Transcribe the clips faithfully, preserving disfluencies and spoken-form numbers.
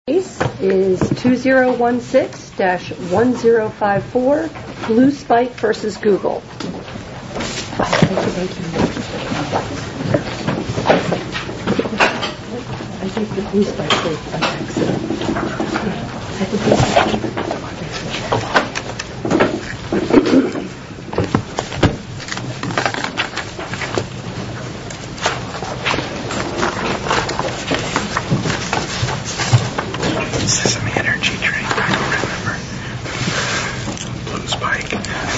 Case is two zero one six dash one zero five four, Blue Spike versus Google. Thank you, thank you. I think the Blue Spike was by accident. I think This is an energy drink, I don't remember. Blue Spike.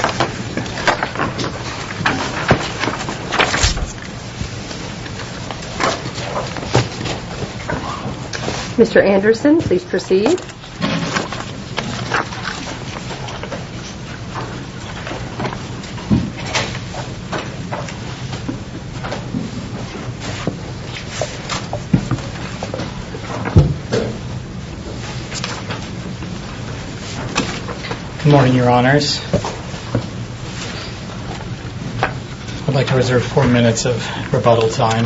Mister Anderson, please proceed. Good morning, Your Honors. I'd like to reserve four minutes of rebuttal time.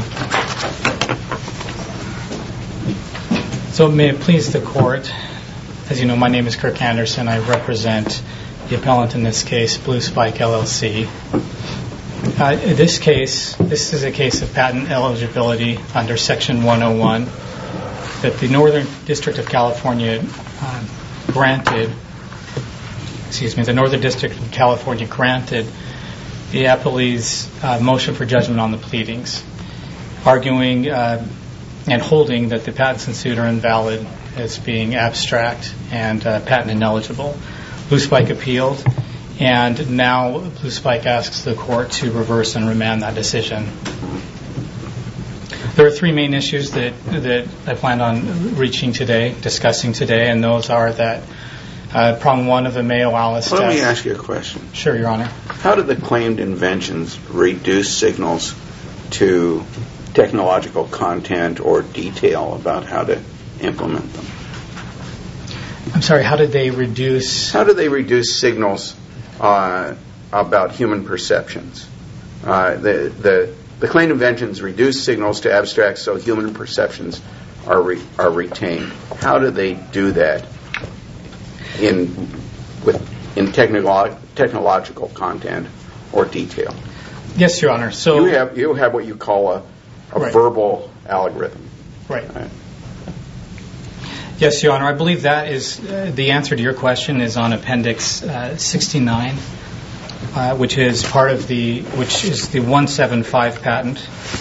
So may it please the Court, as you know, my name is Kirk Anderson. I represent the appellant in this case, Blue Spike, L L C. Uh, this case, this is a case of patent eligibility under Section one oh one that the Northern District of California uh, granted Excuse me, the Northern District of California granted the appellee's uh, motion for judgment on the pleadings, arguing uh, and holding that the patents in suit are invalid as being abstract and uh, patent ineligible. Blue Spike appealed, and now Blue Spike asks the court to reverse and remand that decision. There are three main issues that, that I plan on reaching today, discussing today, and those are that Uh, prong one of the Mayo-Alice test. Let me ask you a question. Sure, Your Honor. How do the claimed inventions reduce signals to technological content or detail about how to implement them? I'm sorry, how did they reduce... How do they reduce signals uh, about human perceptions? Uh, the, the, the claimed inventions reduce signals to abstract so human perceptions are, re, are retained. How do they do that? in with in technolo- technological content or detail? Yes, Your Honor. So you have you have what you call a, a right. verbal algorithm. Right. right. Yes, Your Honor. I believe that is uh, the answer to your question is on Appendix uh, sixty-nine, uh, which is part of the which is the one seventy-five patent,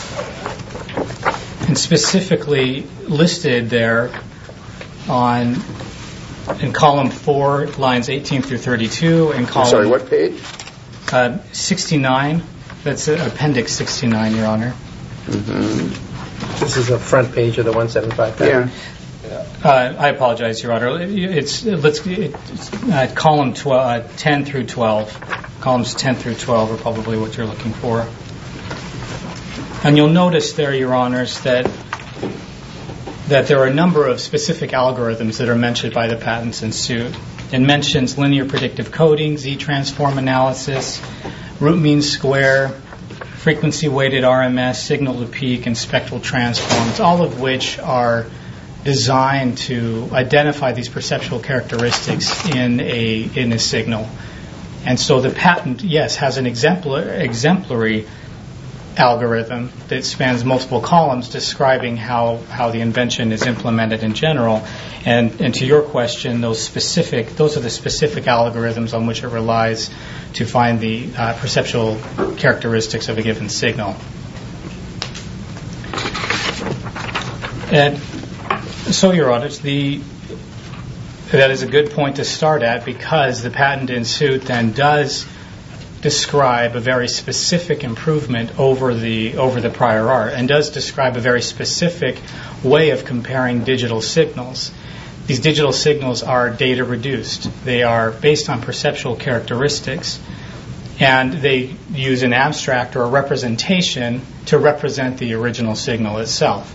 and specifically listed there on. In column four, lines eighteen through thirty-two, and column... I'm sorry, what page? Uh, sixty-nine. That's uh, Appendix sixty-nine, Your Honor. Mm-hmm. This is the front page of the one seventy-five patent? Yeah. Uh, I apologize, Your Honor. It's let's it's, uh, column twelve, uh, ten through twelve. Columns ten through twelve are probably what you're looking for. And you'll notice there, Your Honors, that that there are a number of specific algorithms that are mentioned by the patents in suit. It mentions linear predictive coding, Z-transform analysis, root mean square, frequency-weighted R M S, signal-to-peak, and spectral transforms, all of which are designed to identify these perceptual characteristics in a in a signal. And so the patent, yes, has an exemplar, exemplary algorithm that spans multiple columns describing how, how the invention is implemented in general. And, and to your question, those specific those are the specific algorithms on which it relies to find the uh, perceptual characteristics of a given signal. And so, Your Honor, the that is a good point to start at, because the patent in suit then does describe a very specific improvement over the over the prior art, and does describe a very specific way of comparing digital signals. These digital signals are data reduced. They are based on perceptual characteristics, and they use an abstract or a representation to represent the original signal itself.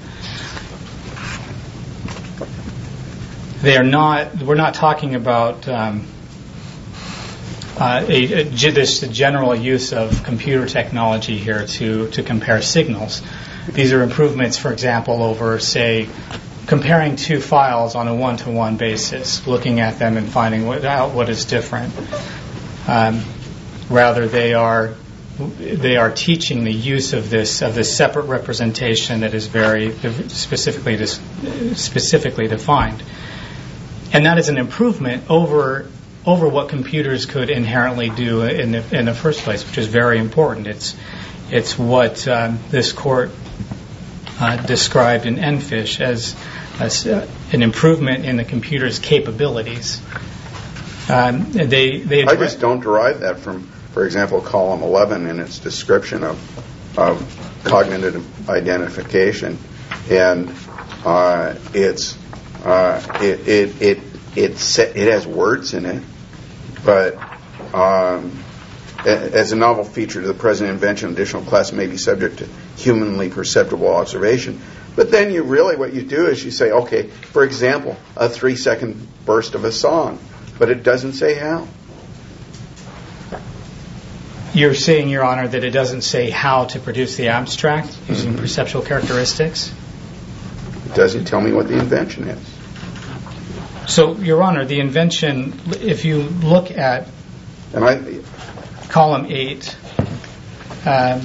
They are not. We're not talking about um, uh, a, a, this general use of computer technology here to, to compare signals. These are improvements, for example, over, say, comparing two files on a one-to-one basis, looking at them and finding what, out what is different. Um, rather, they are they are teaching the use of this of this separate representation that is very specifically dis, specifically defined, and that is an improvement over over what computers could inherently do in the in the first place, which is very important. It's it's what um, this court uh, described in EnFish as, as uh, an improvement in the computer's capabilities. Um, they they I just don't derive that from, for example, column eleven in its description of, of cognitive identification, and uh, it's uh, it it it it, set, it has words in it, but um, as a novel feature to the present invention, additional class may be subject to humanly perceptible observation. But then you really, what you do is you say, okay, for example, a three-second burst of a song, but it doesn't say how. You're saying, Your Honor, that it doesn't say how to produce the abstract using mm-hmm. perceptual characteristics? It doesn't tell me what the invention is. So, Your Honor, the invention, if you look at and I, column eight, um,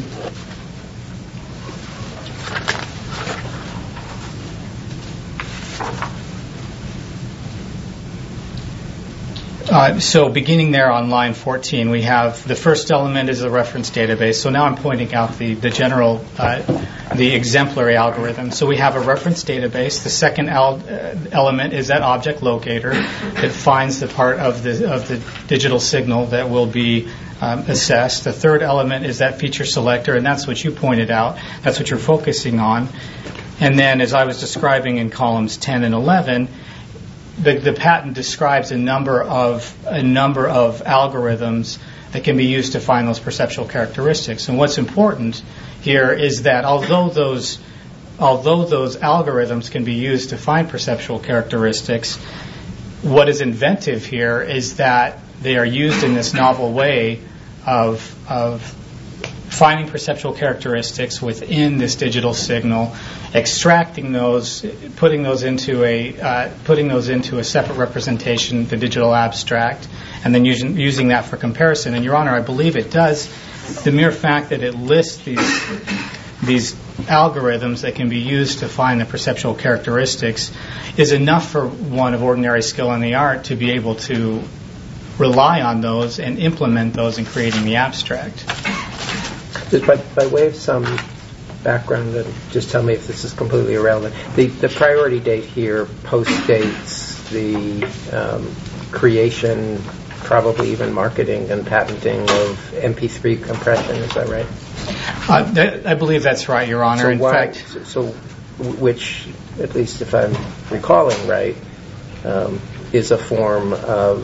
Uh, so beginning there on line fourteen, we have the first element is a reference database. So now I'm pointing out the, the general, uh, the exemplary algorithm. So we have a reference database. The second el- uh, element is that object locator that finds the part of the of the digital signal that will be um, assessed. The third element is that feature selector, and that's what you pointed out. That's what you're focusing on. And then, as I was describing in columns ten and eleven, The, the patent describes a number of a number of algorithms that can be used to find those perceptual characteristics. And what's important here is that although those although those algorithms can be used to find perceptual characteristics, what is inventive here is that they are used in this novel way of of finding perceptual characteristics within this digital signal, extracting those, putting those into a uh, putting those into a separate representation, the digital abstract, and then using using that for comparison. And Your Honor, I believe it does. The mere fact that it lists these these algorithms that can be used to find the perceptual characteristics is enough for one of ordinary skill in the art to be able to rely on those and implement those in creating the abstract. Just by, by way of some background, and just tell me if this is completely irrelevant. The, the priority date here postdates the um, creation, probably even marketing and patenting of M P three compression. Is that right? Uh, that, I believe that's right, Your Honor. So in why, fact, so, so which, at least if I'm recalling right, um, is a form of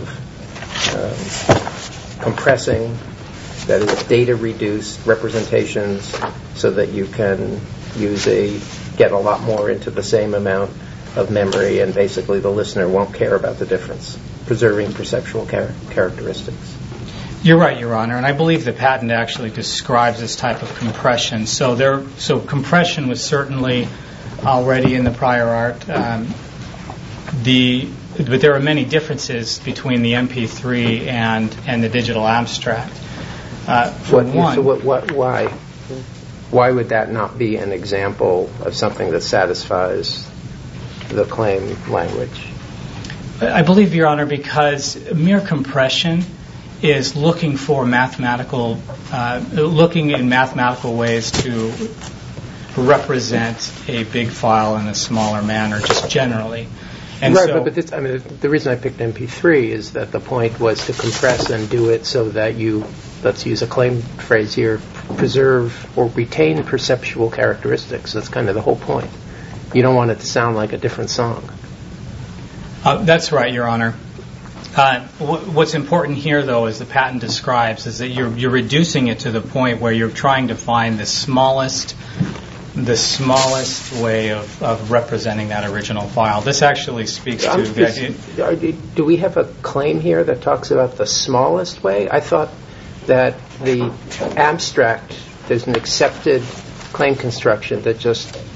um, compressing. That is data-reduced representations so that you can use a get a lot more into the same amount of memory, and basically the listener won't care about the difference, preserving perceptual char- characteristics. You're right, Your Honor, and I believe the patent actually describes this type of compression. So there, so compression was certainly already in the prior art. Um, the but there are many differences between the M P three and and the digital abstract. Uh, for what, one, so what, what, why? Why would that not be an example of something that satisfies the claim language? I believe, Your Honor, because mere compression is looking for mathematical, uh, looking in mathematical ways to represent a big file in a smaller manner, just generally. And right, so, but, but this, I mean, the reason I picked M P three is that the point was to compress and do it so that you, let's use a claim phrase here, preserve or retain perceptual characteristics. That's kind of the whole point. You don't want it to sound like a different song. Uh, that's right, Your Honor. Uh, w- what's important here, though, as the patent describes, is that you're you're reducing it to the point where you're trying to find the smallest the smallest way of, of representing that original file. This actually speaks to the idea. Do we have a claim here that talks about the smallest way? I thought that the abstract, there's an accepted claim construction that just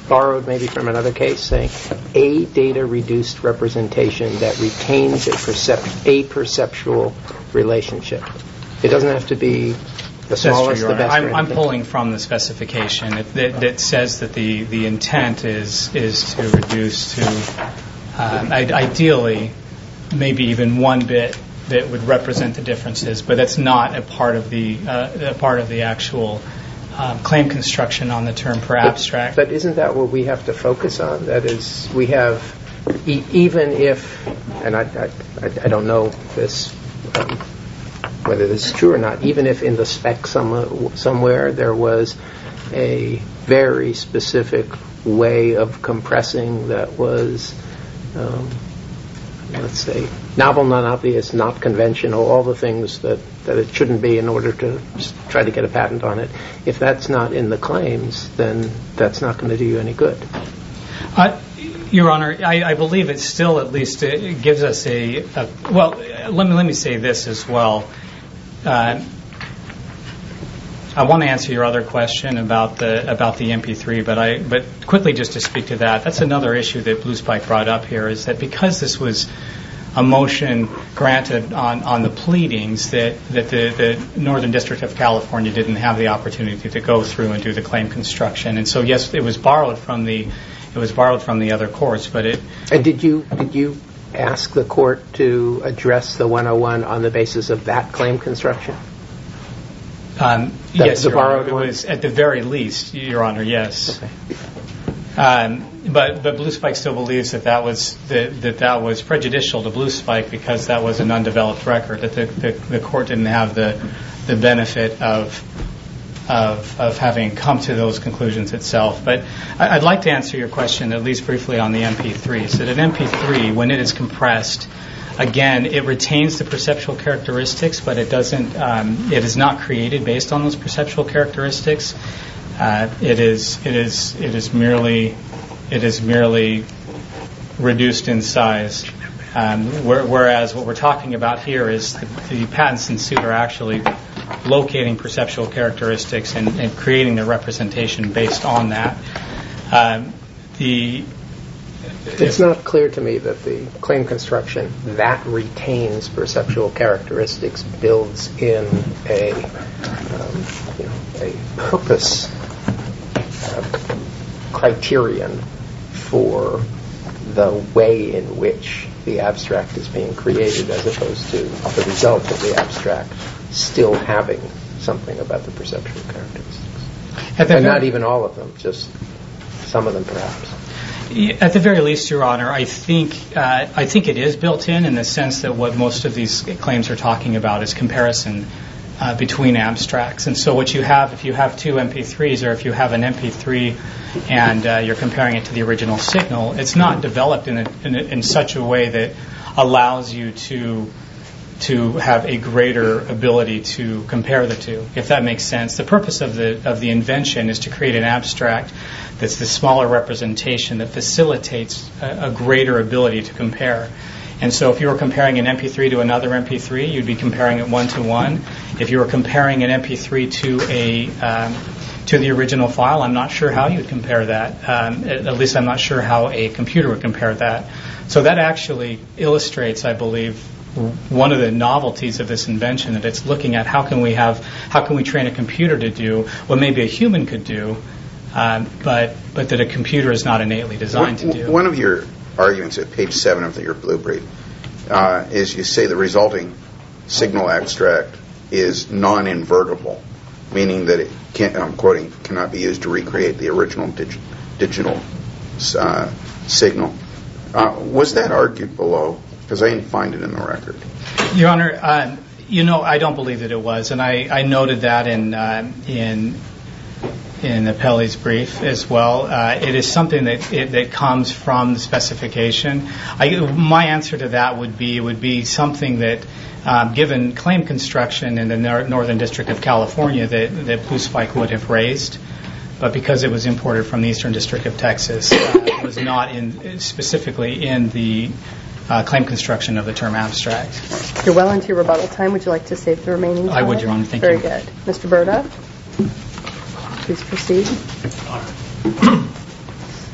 borrowed maybe from another case, saying a data-reduced representation that retains a, percep- a perceptual relationship. It doesn't have to be the smallest, true, the best. I'm, I'm pulling from the specification it, that, that says that the, the intent is is to reduce to um, I, ideally maybe even one bit that would represent the differences, but that's not a part of the uh, a part of the actual um, claim construction on the term per abstract. But, but isn't that what we have to focus on? That is, we have e- even if, and I I, I don't know this. Um, whether this is true or not, even if in the spec some, somewhere there was a very specific way of compressing that was, um, let's say, novel, non-obvious, not conventional, all the things that, that it shouldn't be in order to try to get a patent on it. If that's not in the claims, then that's not going to do you any good. Uh, Your Honor, I, I believe it still at least it gives us a, a well. Let me let me say this as well. Uh, I want to answer your other question about the about the M P three, but I but quickly just to speak to that. That's another issue that Blue Spike brought up here, is that because this was a motion granted on, on the pleadings, that, that the, the Northern District of California didn't have the opportunity to go through and do the claim construction. And so yes, it was borrowed from the it was borrowed from the other courts, but it And did you did you ask the court to address the one oh one on the basis of that claim construction? Um, That yes, the Your Honor. borrowed It one? was at the very least, Your Honor. Yes. Okay. Um, but but Blue Spike still believes that that was that, that that was prejudicial to Blue Spike because that was an undeveloped record. That the, the, the court didn't have the the benefit of of of having come to those conclusions itself. But I, I'd like to answer your question at least briefly on the M P three. So that an M P three, when it is compressed, again, it retains the perceptual characteristics, but it doesn't. Um, it is not created based on those perceptual characteristics. Uh, it is. It is. It is merely. It is merely reduced in size. Um, whereas what we're talking about here is the, the patents in suit are actually locating perceptual characteristics and, and creating their representation based on that. Um, the It's not clear to me that the claim construction that retains perceptual characteristics builds in a, um, you know, a purpose uh, criterion for the way in which the abstract is being created, as opposed to the result of the abstract still having something about the perceptual characteristics. And not even all of them, just some of them perhaps. At the very least, Your Honor, I think uh, I think it is built in in the sense that what most of these claims are talking about is comparison uh, between abstracts. And so what you have, if you have two M P threes or if you have an M P three and uh, you're comparing it to the original signal, it's not developed in, a, in, a, in such a way that allows you to to have a greater ability to compare the two, if that makes sense. The purpose of the of the invention is to create an abstract that's the smaller representation that facilitates a, a greater ability to compare. And so if you were comparing an M P three to another M P three, you'd be comparing it one to one. If you were comparing an M P three to a um, to the original file, I'm not sure how you'd compare that. Um, at, at least I'm not sure how a computer would compare that. So that actually illustrates, I believe, one of the novelties of this invention, that it's looking at how can we have how can we train a computer to do what maybe a human could do, um, but but that a computer is not innately designed to do. One of your arguments at page seven of your blue brief uh, is you say the resulting signal abstract is non-invertible, meaning that it can't, I'm quoting, cannot be used to recreate the original dig- digital uh, signal. Uh, was that argued below? Because I didn't find it in the record. Your Honor, uh, you know, I don't believe that it was, and I, I noted that in uh, in in Apelli's brief as well. Uh, it is something that it, that comes from the specification. I, my answer to that would be would be something that, um, given claim construction in the Nor- Northern District of California, that that Blue Spike would have raised. But because it was imported from the Eastern District of Texas, uh, it was not in specifically in the Uh, claim construction of the term abstract. You're well into your rebuttal time. Would you like to save the remaining time? I would, Your Honor. Thank Very you. Very good. Mister Berta, please proceed.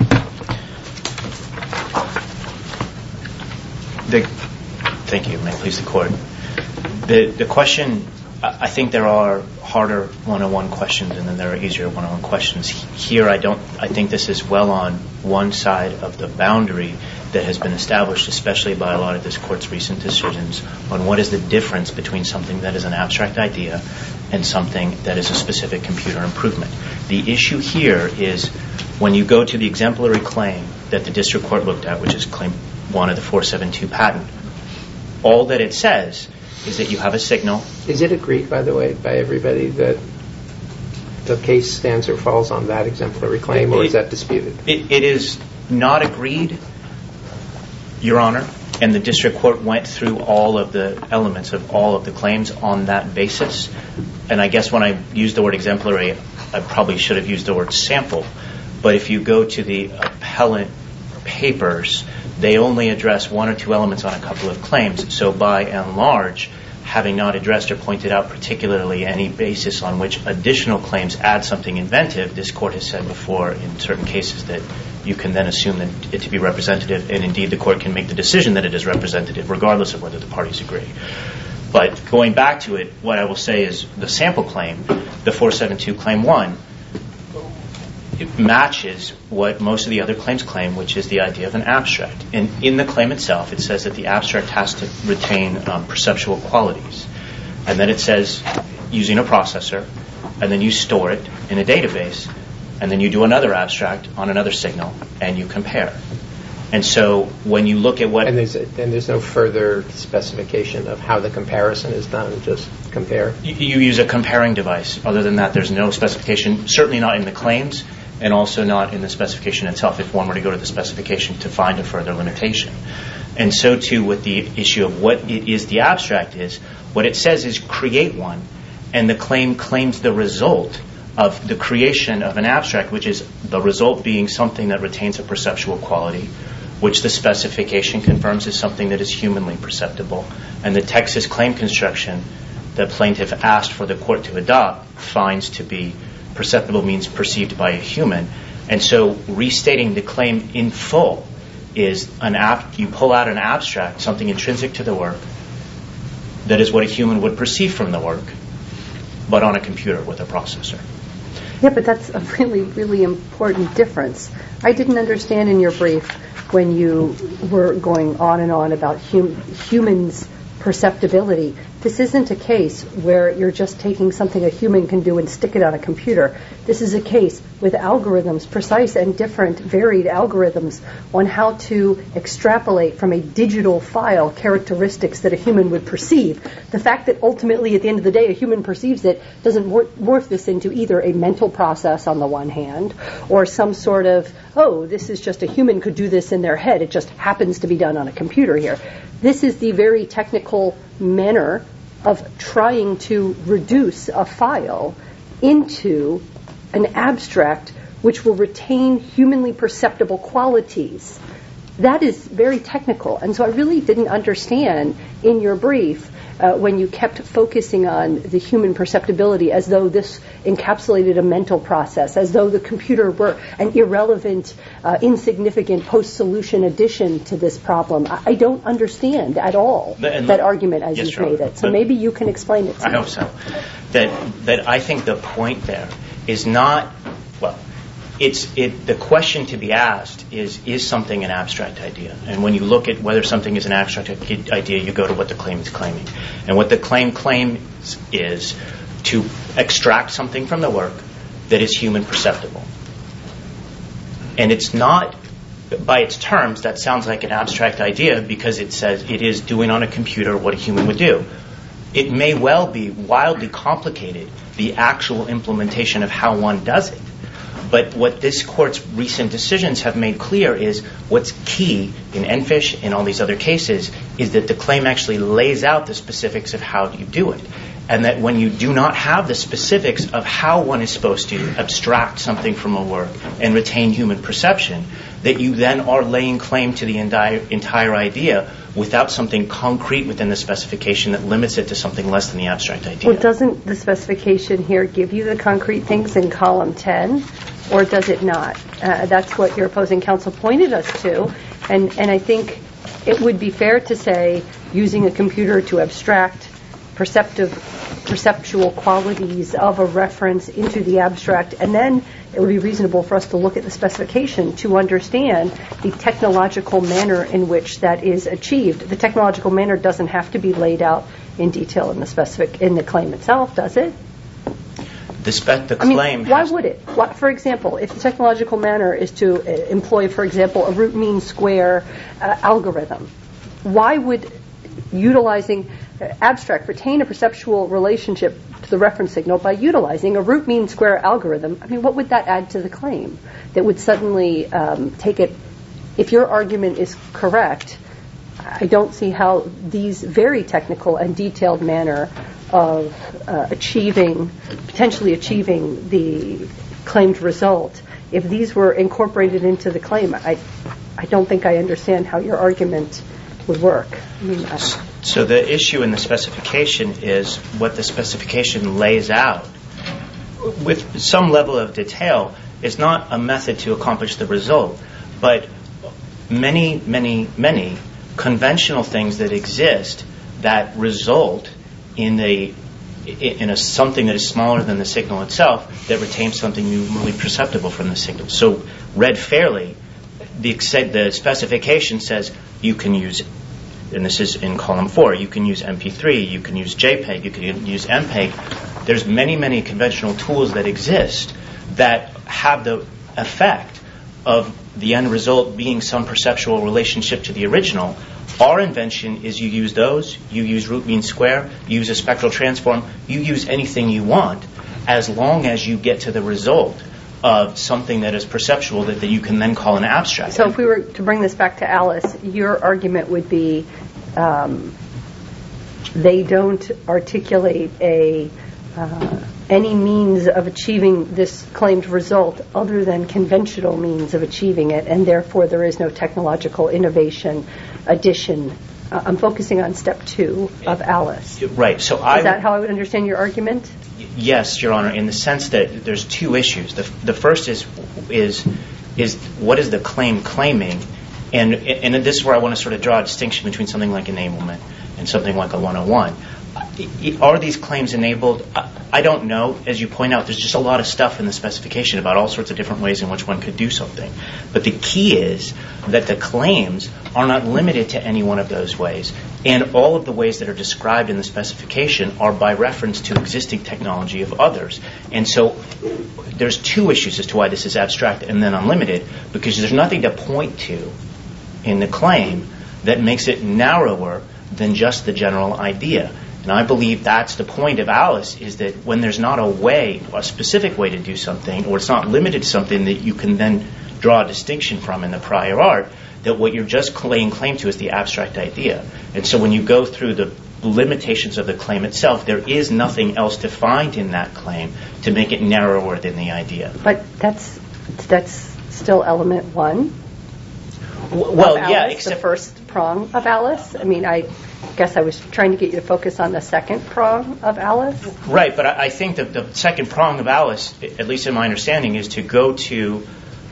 The, thank you. May it please the court. The the question, I think there are harder one-on-one questions, and then there are easier one-on-one questions. Here, I don't. I think this is well on one side of the boundary that has been established, especially by a lot of this court's recent decisions, on what is the difference between something that is an abstract idea and something that is a specific computer improvement. The issue here is when you go to the exemplary claim that the district court looked at, which is claim one of the four seventy-two patent, all that it says is that you have a signal. Is it agreed, by the way, by everybody that the case stands or falls on that exemplary claim, or is that disputed? It, it is not agreed, Your Honor, and the district court went through all of the elements of all of the claims on that basis. And I guess when I used the word exemplary, I probably should have used the word sample. But if you go to the appellant papers, they only address one or two elements on a couple of claims. So by and large, having not addressed or pointed out particularly any basis on which additional claims add something inventive, this court has said before in certain cases that you can then assume that it to be representative, and indeed the court can make the decision that it is representative regardless of whether the parties agree. But going back to it, what I will say is the sample claim, the four seventy-two claim one, it matches what most of the other claims claim, which is the idea of an abstract. And in the claim itself, it says that the abstract has to retain um, perceptual qualities. And then it says using a processor, and then you store it in a database, and then you do another abstract on another signal, and you compare. And so when you look at what... And there's, a, and there's no further specification of how the comparison is done, just compare? You, you use a comparing device. Other than that, there's no specification, certainly not in the claims, and also not in the specification itself, if one were to go to the specification to find a further limitation. And so too with the issue of what it is the abstract is, what it says is create one, and the claim claims the result of the creation of an abstract, which is the result being something that retains a perceptual quality, which the specification confirms is something that is humanly perceptible. And the Texas claim construction that plaintiff asked for the court to adopt finds to be perceptible means perceived by a human. And so restating the claim in full is an ab- you pull out an abstract, something intrinsic to the work, that is what a human would perceive from the work, but on a computer with a processor. Yeah, but that's a really, really important difference. I didn't understand in your brief when you were going on and on about hum- humans' perceptibility. This isn't a case where you're just taking something a human can do and stick it on a computer. This is a case with algorithms, precise and different, varied algorithms on how to extrapolate from a digital file characteristics that a human would perceive. The fact that ultimately at the end of the day a human perceives it doesn't wor- morph this into either a mental process on the one hand or some sort of, oh, this is just a human could do this in their head. It just happens to be done on a computer here. This is the very technical manner of trying to reduce a file into an abstract which will retain humanly perceptible qualities. That is very technical. And so I really didn't understand in your brief uh, when you kept focusing on the human perceptibility as though this encapsulated a mental process, as though the computer were an irrelevant, uh, insignificant post-solution addition to this problem. I, I don't understand at all and that argument as yes, you've Robert, made it. So maybe you can explain it to I me. hope so. That, that I think the point there is not, well, It's it. The question to be asked is, is something an abstract idea? And when you look at whether something is an abstract idea, you go to what the claim is claiming. And what the claim claims is to extract something from the work that is human perceptible. And it's not, by its terms, that sounds like an abstract idea because it says it is doing on a computer what a human would do. It may well be wildly complicated, the actual implementation of how one does it. But what this court's recent decisions have made clear is what's key in EnFish and all these other cases is that the claim actually lays out the specifics of how you do it. And that when you do not have the specifics of how one is supposed to abstract something from a work and retain human perception, that you then are laying claim to the entire, entire idea without something concrete within the specification that limits it to something less than the abstract idea. Well, doesn't the specification here give you the concrete things in column ten, or does it not? Uh, that's what your opposing counsel pointed us to, and and I think it would be fair to say using a computer to abstract perceptive, perceptual qualities of a reference into the abstract, and then it would be reasonable for us to look at the specification to understand the technological manner in which that is achieved. The technological manner doesn't have to be laid out in detail in the specific in the claim itself, does it? The, spe- the I mean, claim. why has- would it? Why, for example, if the technological manner is to uh, employ, for example, a root mean square uh, algorithm, why would utilizing uh, abstract retain a perceptual relationship to the reference signal by utilizing a root mean square algorithm? I mean, what would that add to the claim that would suddenly um, take it? If your argument is correct, I don't see how these very technical and detailed manner of uh, achieving, potentially achieving the claimed result, if these were incorporated into the claim, I, I don't think I understand how your argument would work. I mean, I, So the issue in the specification is what the specification lays out with some level of detail is not a method to accomplish the result, but many, many, many conventional things that exist that result in a in a something that is smaller than the signal itself that retains something really perceptible from the signal. So read fairly, the, the specification says you can use, and this is in column four, you can use M P three, you can use JPEG, you can use M P E G. There's many, many conventional tools that exist that have the effect of the end result being some perceptual relationship to the original. Our invention is you use those, you use root mean square, you use a spectral transform, you use anything you want as long as you get to the result of something that is perceptual that, that you can then call an abstract. So if we were to bring this back to Alice, your argument would be um, they don't articulate a uh, any means of achieving this claimed result other than conventional means of achieving it, and therefore there is no technological innovation addition. Uh, I'm focusing on step two of Alice. Right. So I Is that how I would understand your argument? Yes, Your Honor, in the sense that there's two issues. The, the first is is is what is the claim claiming, and and this is where I want to sort of draw a distinction between something like enablement and something like a one oh one. Are these claims enabled? I don't know. As you point out, there's just a lot of stuff in the specification about all sorts of different ways in which one could do something. But the key is that the claims are not limited to any one of those ways. And all of the ways that are described in the specification are by reference to existing technology of others. And so there's two issues as to why this is abstract and then unlimited, because there's nothing to point to in the claim that makes it narrower than just the general idea. And I believe that's the point of Alice, is that when there's not a way, a specific way to do something, or it's not limited to something that you can then draw a distinction from in the prior art, that what you're just laying claim to is the abstract idea. And so when you go through the limitations of the claim itself, there is nothing else defined in that claim to make it narrower than the idea. But that's that's still element one. Well, of yeah, Alice, except the first prong of Alice. I mean, I guess I was trying to get you to focus on the second prong of Alice. Right, but I, I think that the second prong of Alice, at least in my understanding, is to go to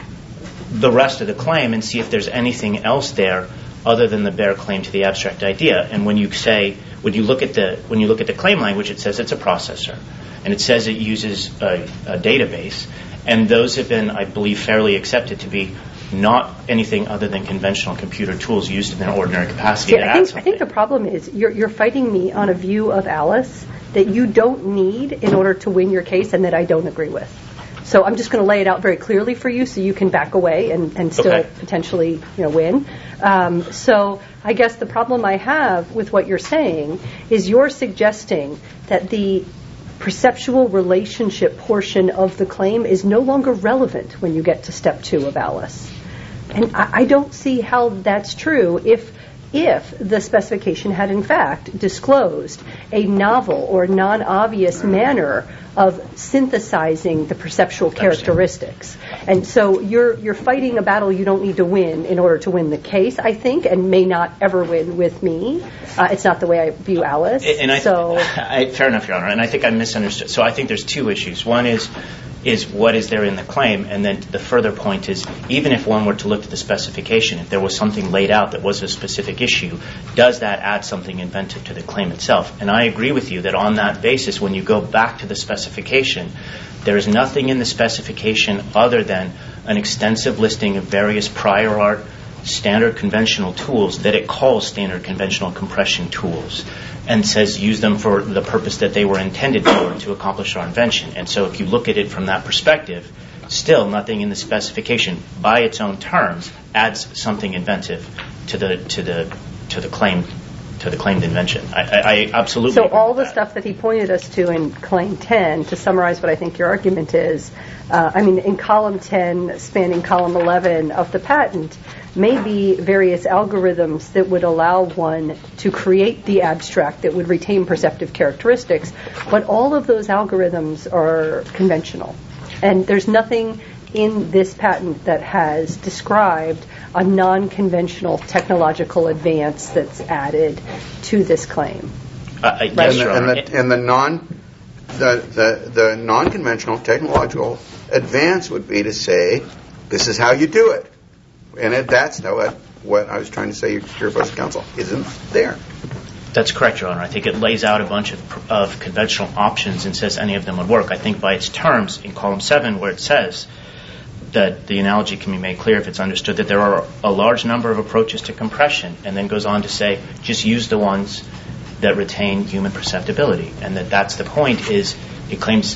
the rest of the claim and see if there's anything else there other than the bare claim to the abstract idea. And when you say, when you look at the when you look at the claim language, it says it's a processor, and it says it uses a, a database, and those have been, I believe, fairly accepted to be not anything other than conventional computer tools used in their ordinary capacity. See, to I, add think, something. I think the problem is you're, you're fighting me on a view of Alice that you don't need in order to win your case, and that I don't agree with. So I'm just going to lay it out very clearly for you so you can back away and, and still Okay. potentially you know, win. Um, so I guess the problem I have with what you're saying is you're suggesting that the perceptual relationship portion of the claim is no longer relevant when you get to step two of Alice. And I, I don't see how that's true if if the specification had in fact disclosed a novel or non-obvious manner of synthesizing the perceptual characteristics. And so you're you're fighting a battle you don't need to win in order to win the case, I think, and may not ever win with me. Uh, it's not the way I view Alice. And I, so I, fair enough, Your Honor. And I think I misunderstood. So I think there's two issues. One is is what is there in the claim, and then the further point is, even if one were to look at the specification, if there was something laid out that was a specific issue, does that add something inventive to the claim itself? And I agree with you that on that basis, when you go back to the specification, there is nothing in the specification other than an extensive listing of various prior art standard conventional tools that it calls standard conventional compression tools, and says use them for the purpose that they were intended for, to accomplish our invention. And so if you look at it from that perspective, still nothing in the specification by its own terms adds something inventive to the to the to the claim to the claimed invention. I, I, I absolutely So agree all with the that. stuff that he pointed us to in Claim ten, to summarize what I think your argument is, uh, I mean, in Column ten, spanning Column eleven of the patent, may be various algorithms that would allow one to create the abstract that would retain perceptive characteristics, but all of those algorithms are conventional. And there's nothing in this patent that has described a non-conventional technological advance that's added to this claim. Uh, yes, And the, Your and Honor. the, and the non the, the the non-conventional technological advance would be to say, this is how you do it, and it, that's no, what what I was trying to say. Your opposing counsel isn't there. That's correct, Your Honor. I think it lays out a bunch of, of conventional options and says any of them would work. I think by its terms in Column seven, where it says that the analogy can be made clear if it's understood that there are a large number of approaches to compression, and then goes on to say just use the ones that retain human perceptibility, and that that's the point. Is it claims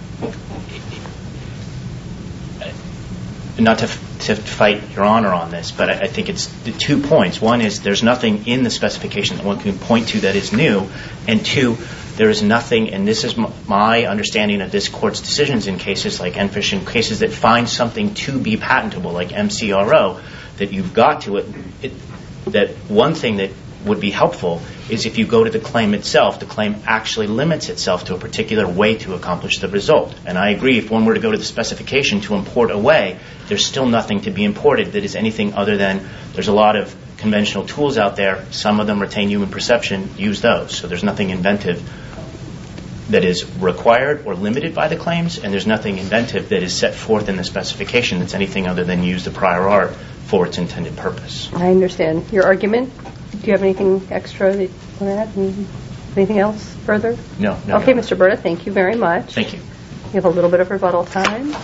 not to, to fight Your Honor on this, but I, I think it's the two points. One is there's nothing in the specification that one can point to that is new, and two, there is nothing, and this is m- my understanding of this Court's decisions in cases like Enfish, in cases that find something to be patentable, like M C R O, that you've got to it, it that one thing that would be helpful is if you go to the claim itself, the claim actually limits itself to a particular way to accomplish the result. And I agree, if one were to go to the specification to import a way, there's still nothing to be imported that is anything other than there's a lot of conventional tools out there, some of them retain human perception, use those. So there's nothing inventive that is required or limited by the claims, and there's nothing inventive that is set forth in the specification that's anything other than use the prior art for its intended purpose. I understand your argument. Do you have anything extra that you want to add? Anything else further? No, no. Okay, Mister Berta, thank you very much. Thank you. You have a little bit of rebuttal time.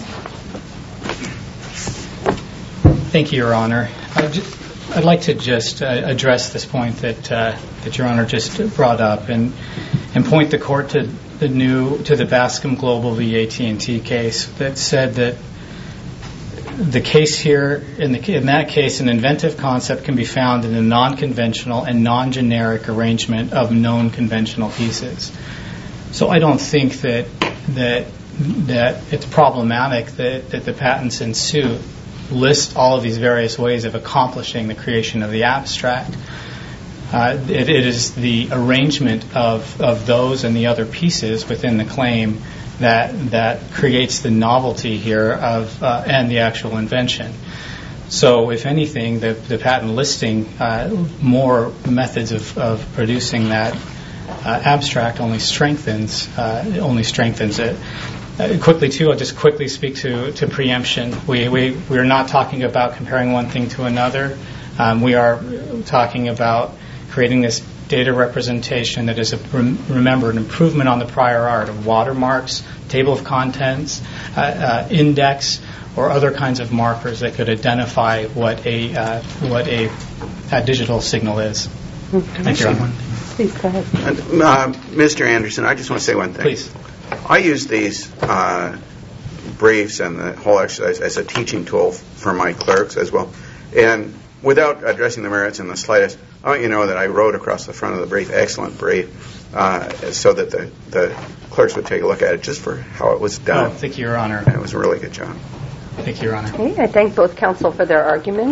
Thank you, Your Honor. I'd, ju- I'd like to just uh, address this point that uh, that Your Honor just brought up, and and point the Court to the new to the Bascom Global v. A T and T case that said that the case here, in, the, in that case, an inventive concept can be found in a non-conventional and non-generic arrangement of known conventional pieces. So I don't think that that that it's problematic that, that the patents in suit list all of these various ways of accomplishing the creation of the abstract. Uh, it, it is the arrangement of, of those and the other pieces within the claim that that creates the novelty here of uh, and the actual invention. So, if anything, the, the patent listing uh, more methods of, of producing that uh, abstract only strengthens uh, only strengthens it. Uh, quickly, too, I'll just quickly speak to, to preemption. We we we're not talking about comparing one thing to another. Um, we are talking about creating this data representation that is, a, remember, an improvement on the prior art of watermarks, table of contents, uh, uh, index, or other kinds of markers that could identify what a uh, what a, a digital signal is. Okay. Thank you, Your Honor. Please go ahead. And, uh, Mister Anderson, I just want to say one thing. Please. I use these uh, briefs and the whole exercise as a teaching tool for my clerks as well. And without addressing the merits in the slightest, I want you to know that I wrote across the front of the brief, excellent brief, uh, so that the, the clerks would take a look at it just for how it was done. Oh, thank you, Your Honor. And it was a really good job. Thank you, Your Honor. Okay, I thank both counsel for their arguments.